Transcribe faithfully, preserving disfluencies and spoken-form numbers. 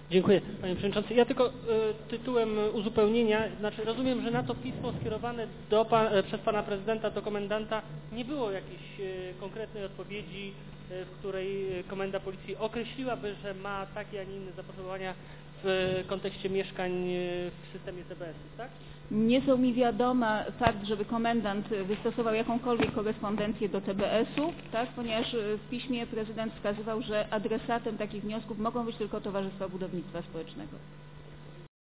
Dziękuję, panie przewodniczący. Ja tylko y, tytułem uzupełnienia, znaczy rozumiem, że na to pismo skierowane do pan, przez pana prezydenta do komendanta nie było jakiejś y, konkretnej odpowiedzi, y, w której komenda policji określiłaby, że ma takie, a nie inne zapotrzebowania w kontekście mieszkań w systemie T B S-u, tak? Nie są mi wiadoma fakt, żeby komendant wystosował jakąkolwiek korespondencję do T B S-u, tak, ponieważ w piśmie prezydent wskazywał, że adresatem takich wniosków mogą być tylko towarzystwa budownictwa społecznego.